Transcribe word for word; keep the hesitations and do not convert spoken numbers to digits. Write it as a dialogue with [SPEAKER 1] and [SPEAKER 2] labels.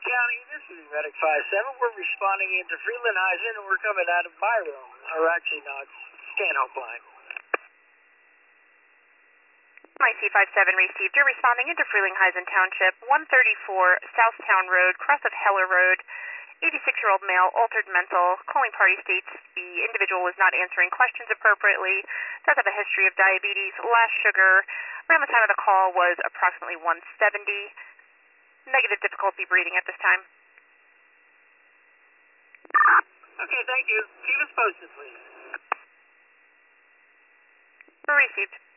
[SPEAKER 1] County, this is Medic five seven. We're responding into Freelandhuizen, and we're coming out of Byron. Or actually, no, it's Stanhope Line.
[SPEAKER 2] I C five seven received. You're responding into Freelandhuizen Township, one thirty-four Southtown Road, cross of Heller Road. eighty-six-year-old male, altered mental. Calling party states the individual was not answering questions appropriately. Does have a history of diabetes. Last sugar around the time of the call was approximately one seventy. Negative difficulty breathing at this time.
[SPEAKER 1] Okay, thank you. Keep us posted, please.
[SPEAKER 2] Received.